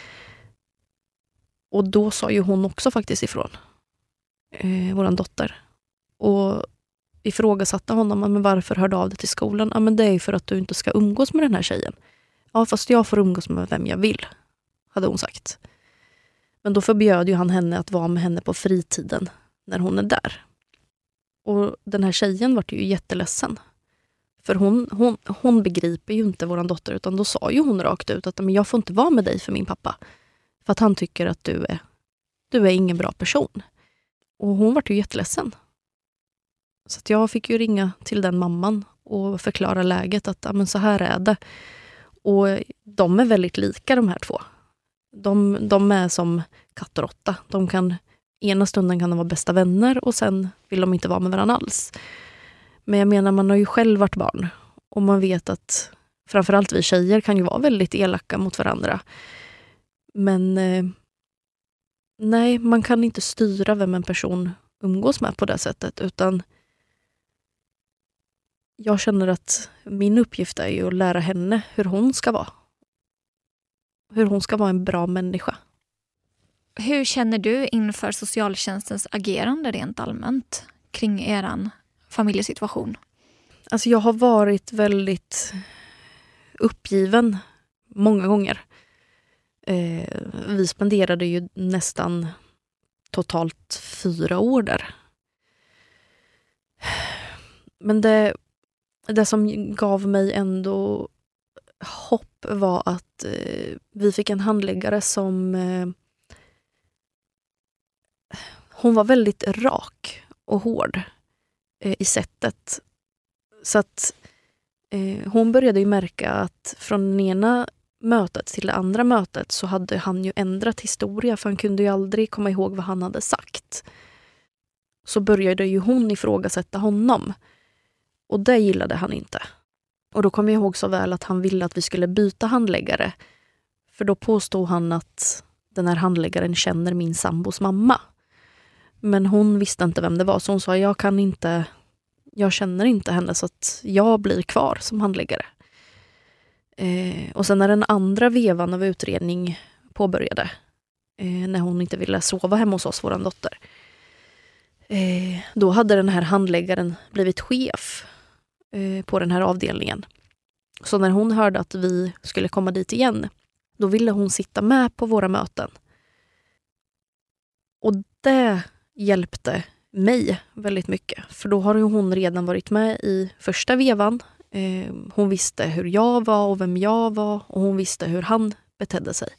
Och då sa ju hon också faktiskt ifrån. Våran dotter. Och ifrågasatte honom. Men varför hörde av dig till skolan? Ja men det är ju för att du inte ska umgås med den här tjejen. Ja fast jag får umgås med vem jag vill. Hade hon sagt. Men då förbjöd ju han henne att vara med henne på fritiden. När hon är där. Och den här tjejen var ju jätteledsen. För hon begriper ju inte våran dotter. Utan då sa ju hon rakt ut att men jag får inte vara med dig för min pappa. För att han tycker att du är ingen bra person. Och hon var ju jätteledsen. Så att jag fick ju ringa till den mamman och förklara läget att men så här är det. Och de är väldigt lika de här två. De är som katt och råtta. Ena stunden kan de vara bästa vänner och sen vill de inte vara med varandra alls. Men jag menar, man har ju själv varit barn. Och man vet att framförallt vi tjejer kan ju vara väldigt elaka mot varandra. Men nej, man kan inte styra vem en person umgås med på det sättet. Utan jag känner att min uppgift är ju att lära henne hur hon ska vara. Hur hon ska vara en bra människa. Hur känner du inför socialtjänstens agerande rent allmänt kring eran familjesituation? Alltså jag har varit väldigt uppgiven många gånger. Vi spenderade ju nästan totalt 4 år där. Men det som gav mig ändå hopp var att vi fick en handläggare som hon var väldigt rak och hård i sättet. Så att hon började ju märka att från den ena mötet till det andra mötet så hade han ju ändrat historia, för han kunde ju aldrig komma ihåg vad han hade sagt. Så började ju hon ifrågasätta honom. Och det gillade han inte. Och då kom jag ihåg så väl att han ville att vi skulle byta handläggare. För då påstod han att den här handläggaren känner min sambos mamma. Men hon visste inte vem det var, så hon sa jag känner inte henne, så att jag blir kvar som handläggare. Och sen när den andra vevan av utredning påbörjade, när hon inte ville sova hemma hos oss, våran dotter, då hade den här handläggaren blivit chef på den här avdelningen. Så när hon hörde att vi skulle komma dit igen, då ville hon sitta med på våra möten. Och det hjälpte mig väldigt mycket. För då har hon redan varit med i första vevan. Hon visste hur jag var och vem jag var, och hon visste hur han betedde sig.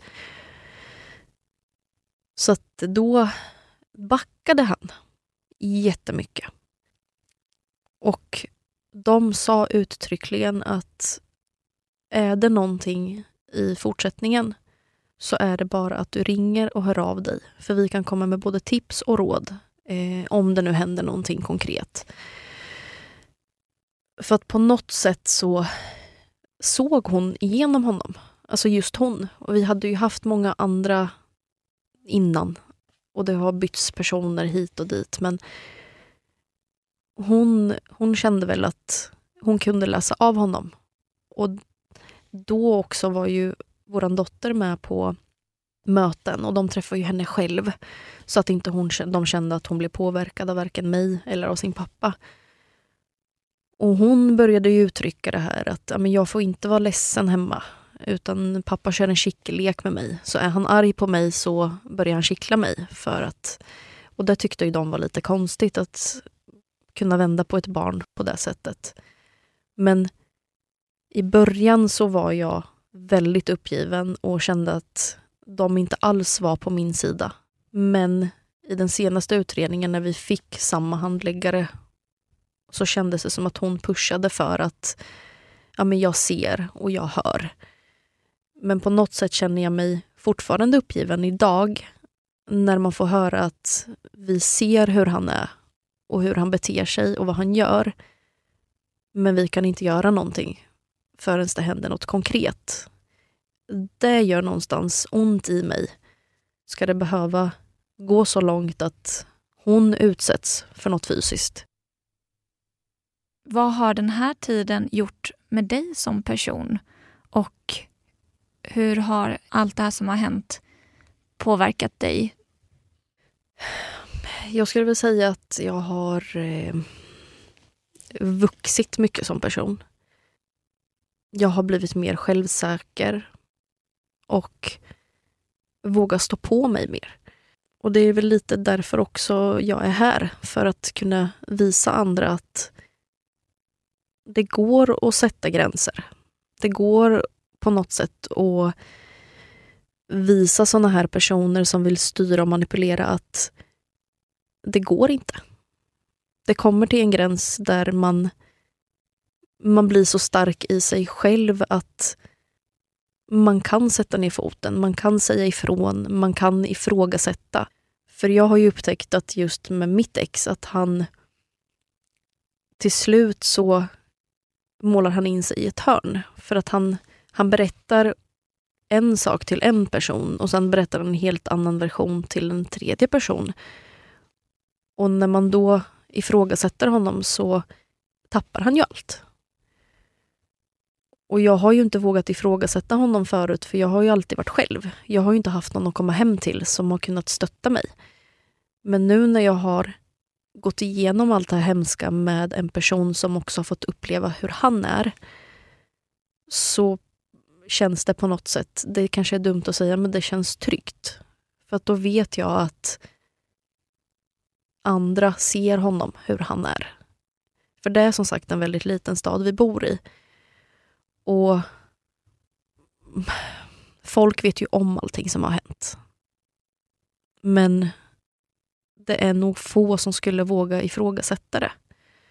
Så att då backade han jättemycket. Och de sa uttryckligen att är det någonting i fortsättningen så är det bara att du ringer och hör av dig. För vi kan komma med både tips och råd om det nu händer någonting konkret. För att på något sätt så såg hon igenom honom. Alltså just hon. Och vi hade ju haft många andra innan. Och det har bytts personer hit och dit. Men hon kände väl att hon kunde läsa av honom. Och då också var ju våran dotter med på möten. Och de träffade ju henne själv. Så att inte de kände att hon blev påverkad av varken mig eller av sin pappa. Och hon började ju uttrycka det här att jag får inte vara ledsen hemma. Utan pappa kör en kickelek med mig. Så är han arg på mig så börjar han kittla mig. Och det tyckte ju de var lite konstigt att kunna vända på ett barn på det sättet. Men i början så var jag väldigt uppgiven och kände att de inte alls var på min sida. Men i den senaste utredningen när vi fick samma handläggare så kändes det som att hon pushade för att jag ser och jag hör. Men på något sätt känner jag mig fortfarande uppgiven idag när man får höra att vi ser hur han är och hur han beter sig och vad han gör. Men vi kan inte göra någonting förrän det händer något konkret. Det gör någonstans ont i mig. Ska det behöva gå så långt att hon utsätts för något fysiskt? Vad har den här tiden gjort med dig som person? Och hur har allt det här som har hänt påverkat dig? Jag skulle väl säga att jag har vuxit mycket som person. Jag har blivit mer självsäker och vågar stå på mig mer. Och det är väl lite därför också jag är här. För att kunna visa andra att det går att sätta gränser. Det går på något sätt att visa såna här personer som vill styra och manipulera att det går inte. Det kommer till en gräns där man blir så stark i sig själv att man kan sätta ner foten, man kan säga ifrån, man kan ifrågasätta. För jag har ju upptäckt att just med mitt ex att han till slut så målar han in sig i ett hörn. För att han berättar en sak till en person och sen berättar han en helt annan version till en tredje person. Och när man då ifrågasätter honom så tappar han ju allt. Och jag har ju inte vågat ifrågasätta honom förut, för jag har ju alltid varit själv. Jag har ju inte haft någon att komma hem till som har kunnat stötta mig. Men nu när jag har gått igenom allt det här hemska med en person som också har fått uppleva hur han är, så känns det på något sätt, det kanske är dumt att säga, men det känns tryggt. För att då vet jag att andra ser honom hur han är. För det är som sagt en väldigt liten stad vi bor i. Och folk vet ju om allting som har hänt. Men det är nog få som skulle våga ifrågasätta det.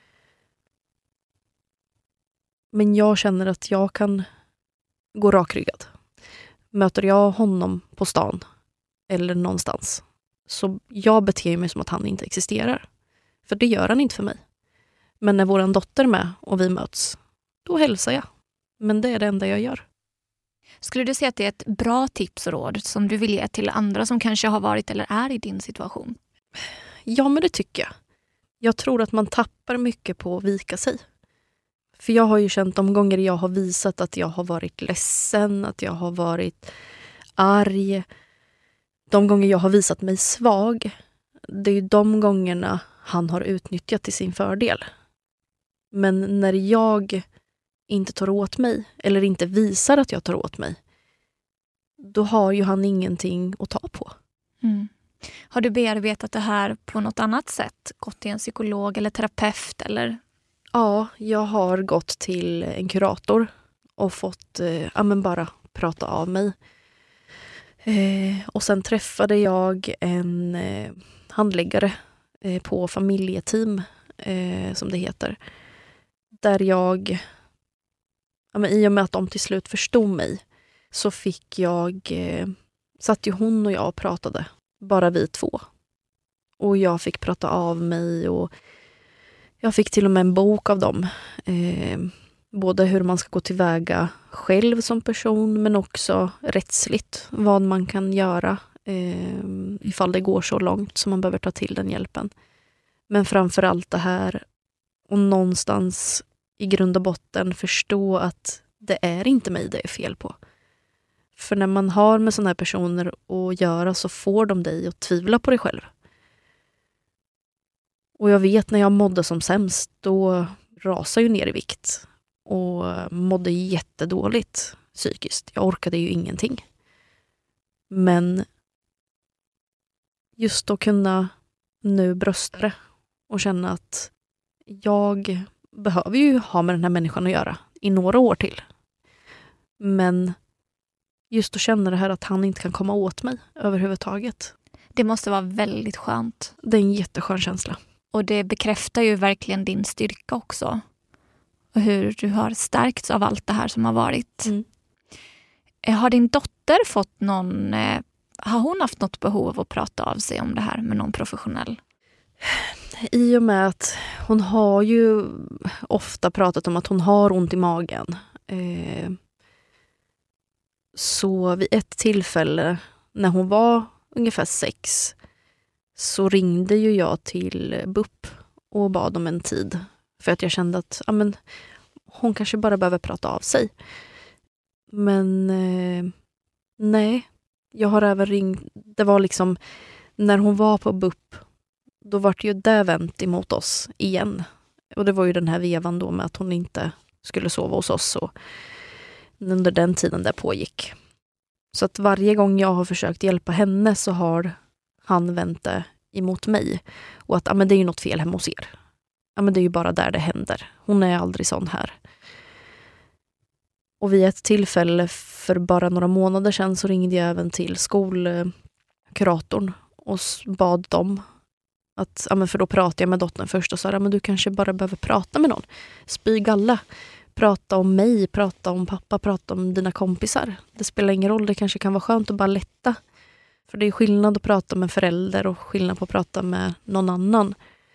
Men jag känner att jag kan gå rakryggad. Möter jag honom på stan eller någonstans, så jag beter mig som att han inte existerar. För det gör han inte för mig. Men när våran dotter är med och vi möts, då hälsar jag. Men det är det enda jag gör. Skulle du säga att det är ett bra tips och råd som du vill ge till andra som kanske har varit eller är i din situation? Ja, men det tycker jag. Jag tror att man tappar mycket på att vika sig. För jag har ju känt de gånger jag har visat att jag har varit ledsen, att jag har varit arg. De gånger jag har visat mig svag, det är ju de gångerna han har utnyttjat till sin fördel. Men när jag inte tar åt mig, eller inte visar att jag tar åt mig, då har ju han ingenting att ta på. Mm. Har du bearbetat det här på något annat sätt? Gått till en psykolog eller terapeut? Eller? Ja, jag har gått till en kurator och fått bara prata av mig. Och sen träffade jag en handläggare på familjeteam, som det heter. Där jag, i och med att de till slut förstod mig, så satt ju hon och jag och pratade. Bara vi två. Och jag fick prata av mig och jag fick till och med en bok av dem. Både hur man ska gå tillväga själv som person, men också rättsligt. Vad man kan göra ifall det går så långt som man behöver ta till den hjälpen. Men framför allt det här, och någonstans i grund och botten förstå att det är inte mig det är fel på. För när man har med sådana här personer att göra, så får de dig att tvivla på dig själv. Och jag vet när jag mådde som sämst, då rasade jag ner i vikt. Och mådde jättedåligt psykiskt. Jag orkade ju ingenting. Men just att kunna nu brösta det och känna att jag behöver ju ha med den här människan att göra i några år till. Men just att känna det här att han inte kan komma åt mig överhuvudtaget. Det måste vara väldigt skönt. Det är en jätteskön känsla. Och det bekräftar ju verkligen din styrka också. Och hur du har stärkts av allt det här som har varit. Mm. Har din dotter fått har hon haft något behov av att prata av sig om det här med någon professionell? I och med att hon har ju ofta pratat om att hon har ont i magen. Så vid ett tillfälle när hon var ungefär 6, så ringde ju jag till BUP och bad om en tid. För att jag kände att hon kanske bara behöver prata av sig. Men nej, jag har även ringt. Det var liksom när hon var på BUP, då var det ju det vänt emot oss igen. Och det var ju den här vevan då med att hon inte skulle sova hos oss. Och under den tiden det pågick. Så att varje gång jag har försökt hjälpa henne, så har han vänt det emot mig. Och att det är ju något fel hemma hos er. Det är ju bara där det händer. Hon är aldrig sån här. Och vid ett tillfälle för bara några månader sedan, så ringde jag även till skolkuratorn och bad dem att, för då pratade jag med dottern först och sa, du kanske bara behöver prata med någon. Spy galla. Prata om mig, prata om pappa, prata om dina kompisar. Det spelar ingen roll, det kanske kan vara skönt att bara lätta. För det är skillnad att prata med förälder och skillnad på att prata med någon annan.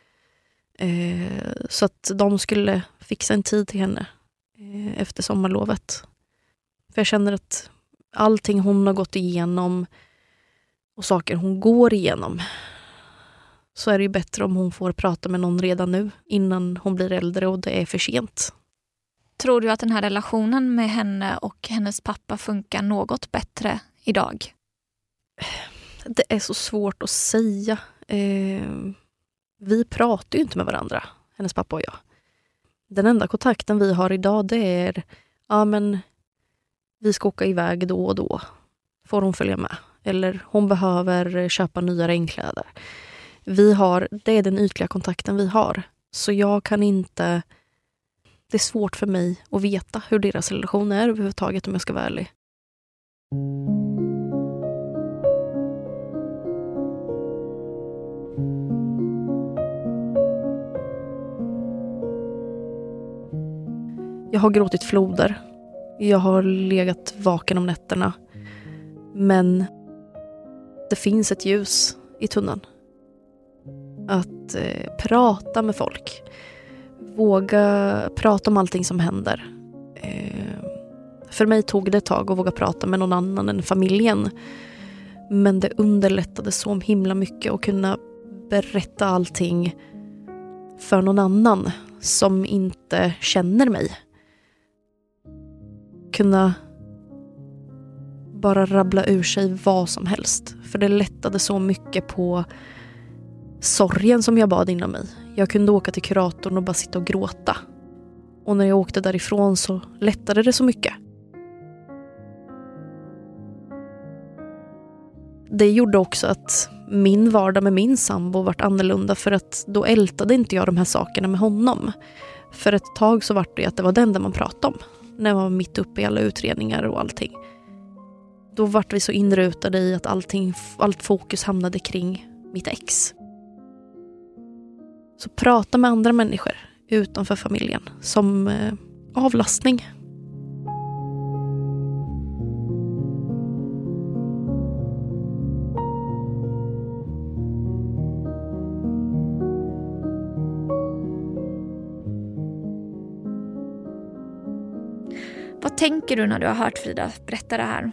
Så att de skulle fixa en tid till henne efter sommarlovet. För jag känner att allting hon har gått igenom och saker hon går igenom, så är det ju bättre om hon får prata med någon redan nu innan hon blir äldre och det är för sent. Tror du att den här relationen med henne och hennes pappa funkar något bättre idag? Det är så svårt att säga. Vi pratar ju inte med varandra, hennes pappa och jag. Den enda kontakten vi har idag, det är vi ska åka iväg då och då. Får hon följa med? Eller hon behöver köpa nya regnkläder. Det är den ytliga kontakten vi har. Så jag kan inte... Det är svårt för mig att veta hur deras relation är överhuvudtaget, om jag ska vara ärlig. Jag har gråtit floder. Jag har legat vaken om nätterna. Men det finns ett ljus i tunneln. Att prata med folk. Våga prata om allting som händer. För mig tog det ett tag att våga prata med någon annan än familjen. Men det underlättade så himla mycket att kunna berätta allting för någon annan som inte känner mig. Kunna bara rabbla ur sig vad som helst. För det lättade så mycket på sorgen som jag bad inom mig. Jag kunde åka till kuratorn och bara sitta och gråta. Och när jag åkte därifrån så lättade det så mycket. Det gjorde också att min vardag med min sambo vart annorlunda, för att då ältade inte jag de här sakerna med honom. För ett tag så var det att det var den där man pratade om. När jag var mitt uppe i alla utredningar och allting. Då vart vi så inrutade i att allt fokus hamnade kring mitt ex. Så prata med andra människor utanför familjen som avlastning. Vad tänker du när du har hört Frida berätta det här?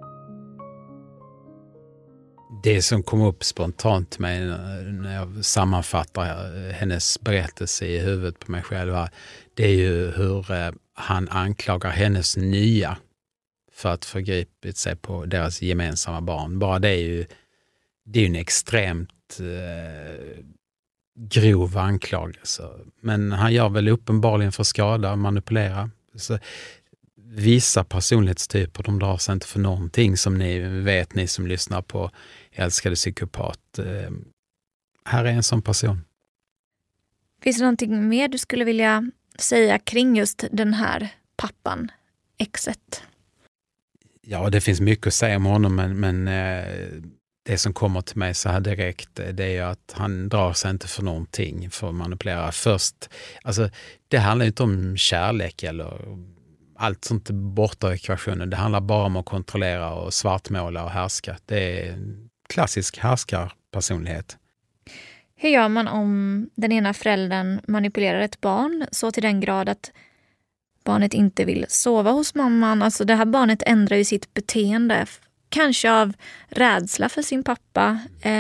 Det som kom upp spontant till mig när jag sammanfattar hennes berättelse i huvudet på mig själv, det är ju hur han anklagar hennes nya för att förgripit sig på deras gemensamma barn. Bara det är ju en extremt grov anklagelse. Men han gör väl uppenbarligen för skada, manipulera. Så vissa personlighetstyper, de drar sig inte för någonting, som ni vet, ni som lyssnar på Älskade psykopat. Här är en sån person. Finns det någonting mer du skulle vilja säga kring just den här pappan, exet? Ja, det finns mycket att säga om honom, men det som kommer till mig så här direkt, det är ju att han drar sig inte för någonting för att manipulera. Först, alltså det handlar inte om kärlek eller allt sånt borta i ekvationen. Det handlar bara om att kontrollera och svartmåla och härska. Det är en klassisk härskarpersonlighet. Hur gör man om den ena föräldern manipulerar ett barn så till den grad att barnet inte vill sova hos mamman? Alltså det här barnet ändrar ju sitt beteende. Kanske av rädsla för sin pappa.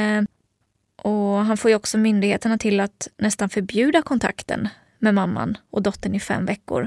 Och han får ju också myndigheterna till att nästan förbjuda kontakten med mamman och dottern i 5 veckor.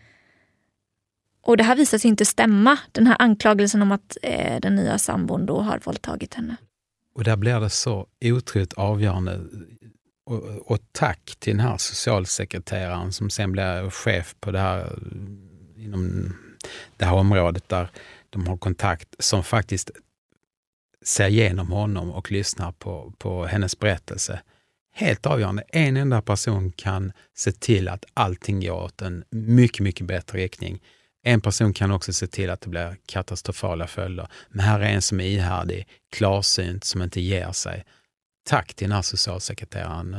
Och det här visar sig inte stämma. Den här anklagelsen om att den nya sambon då har våldtagit henne. Och där blir det så otroligt avgörande. Och tack till den här socialsekreteraren som sen blir chef på det här, inom det här området där de har kontakt, som faktiskt ser igenom honom och lyssnar på hennes berättelse. Helt avgörande. En enda person kan se till att allting går åt en mycket, mycket bättre riktning. En person kan också se till att det blir katastrofala följder. Men här är en som är ihärdig, klarsynt, som inte ger sig. Tack till den här socialsekreteraren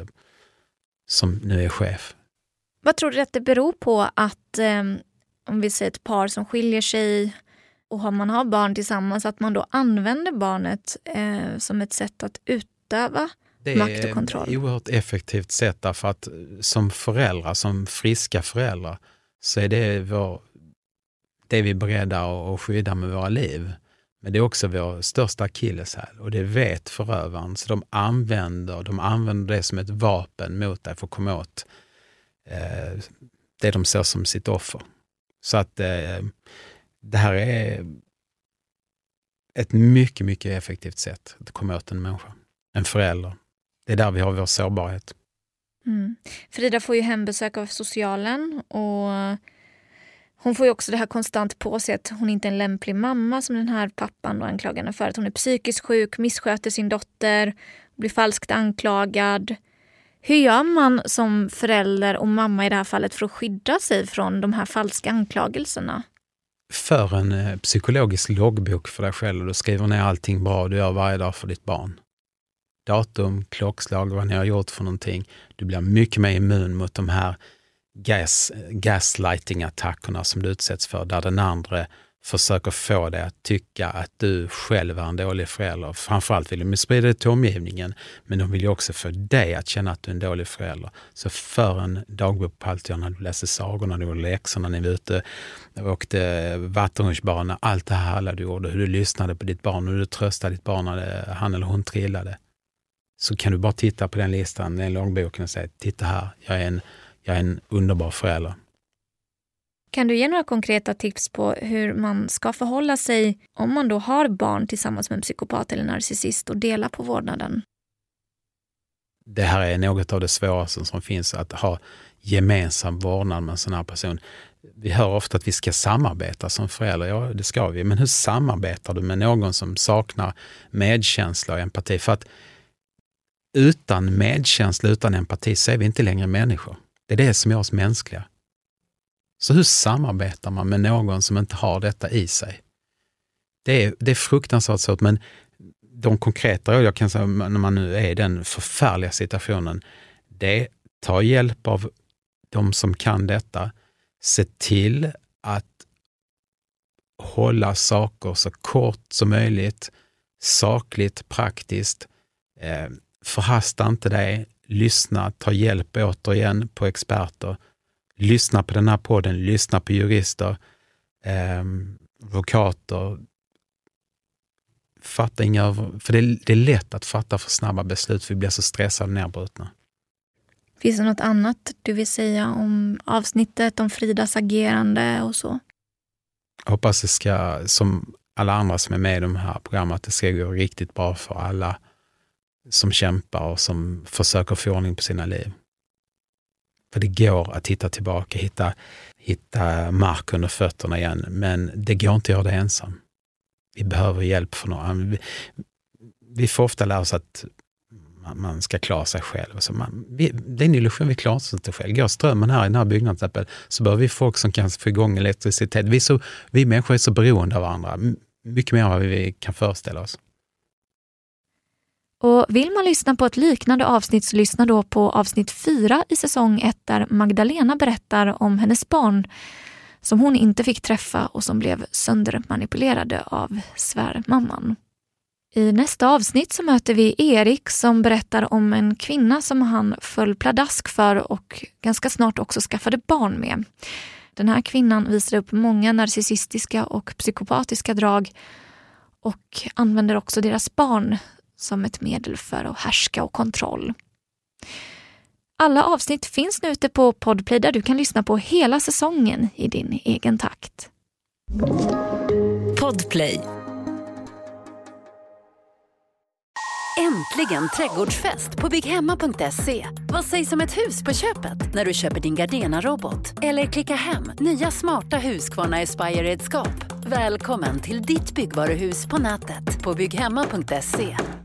som nu är chef. Vad tror du att det beror på att om vi säger ett par som skiljer sig och man har barn tillsammans, att man då använder barnet som ett sätt att utöva makt och kontroll? Det är ett oerhört effektivt sätt, därför att som föräldrar, som friska föräldrar, så är det vi är beredda att skydda med våra liv. Men det är också vår största akilleshäl, och det vet förövaren. Så de använder det som ett vapen mot dig för att komma åt det de ser som sitt offer. Så att det här är ett mycket, mycket effektivt sätt att komma åt en människa, en förälder. Det är där vi har vår sårbarhet. Mm. Frida får ju hembesök av socialen, och hon får ju också det här konstant på sig att hon inte är en lämplig mamma, som den här pappan då anklagar henne för. Att hon är psykiskt sjuk, missköter sin dotter, blir falskt anklagad. Hur gör man som förälder och mamma i det här fallet för att skydda sig från de här falska anklagelserna? För en psykologisk loggbok för dig själv, och du skriver ner allting bra du gör varje dag för ditt barn. Datum, klockslag, vad ni har gjort för någonting. Du blir mycket mer immun mot de här gaslighting-attackerna som du utsätts för, där den andra försöker få dig att tycka att du själv är en dålig förälder. Framförallt vill de sprida det till omgivningen, men de vill ju också få dig att känna att du är en dålig förälder. Så för en dagbok på allt när du läser sagorna, när du var läxorna, när du var ute och åkte vattenrutschbana, allt det här alla du gjorde, hur du lyssnade på ditt barn och hur du tröstade ditt barn när han eller hon trillade. Så kan du bara titta på den listan, den långboken och säga, titta här, jag är en underbar förälder. Kan du ge några konkreta tips på hur man ska förhålla sig om man då har barn tillsammans med en psykopat eller narcissist och dela på vårdnaden? Det här är något av det svåraste som finns, att ha gemensam vårdnad med en sån här person. Vi hör ofta att vi ska samarbeta som föräldrar. Ja, det ska vi. Men hur samarbetar du med någon som saknar medkänsla och empati? För att utan medkänsla, utan empati så är vi inte längre människor. Det är det som gör oss mänskliga. Så hur samarbetar man med någon som inte har detta i sig? Det är fruktansvärt svårt, men de konkreta råd jag kan säga när man nu är i den förfärliga situationen, det tar hjälp av de som kan detta. Se till att hålla saker så kort som möjligt, sakligt, praktiskt. Förhasta inte dig, lyssna, ta hjälp återigen på experter. Lyssna på den här podden, lyssna på jurister, advokater. Fatta inga, för det är lätt att fatta för snabba beslut, för vi blir så stressade och nedbrutna. Finns det något annat du vill säga om avsnittet, om Fridas agerande och så? Jag hoppas det ska, som alla andra som är med i de här programmen, att det ska gå riktigt bra för alla som kämpar och som försöker få ordning på sina liv. För det går att hitta tillbaka, hitta mark under fötterna igen, men det går inte att göra det ensam. Vi behöver hjälp från någon. Vi får ofta lära oss att man ska klara sig själv. Så det är en illusion, vi klarar oss inte själv. Går strömmen här i den här byggnaden så behöver vi folk som kan få igång elektricitet. Vi människor är så beroende av varandra. Mycket mer än vad vi kan föreställa oss. Och vill man lyssna på ett liknande avsnitt så lyssna då på avsnitt 4 i säsong 1 där Magdalena berättar om hennes barn som hon inte fick träffa och som blev söndermanipulerade av svärmamman. I nästa avsnitt så möter vi Erik som berättar om en kvinna som han föll pladask för och ganska snart också skaffade barn med. Den här kvinnan visar upp många narcissistiska och psykopatiska drag och använder också deras barn som ett medel för att härska och kontroll. Alla avsnitt finns nu ute på Podplay där du kan lyssna på hela säsongen i din egen takt. Podplay. Äntligen trädgårdsfest på bygghemma.se. Vad sägs om ett hus på köpet när du köper din Gardena-robot? Eller klicka hem nya smarta Husqvarna Aspire-redskap. Välkommen till ditt byggvaruhus på nätet på bygghemma.se.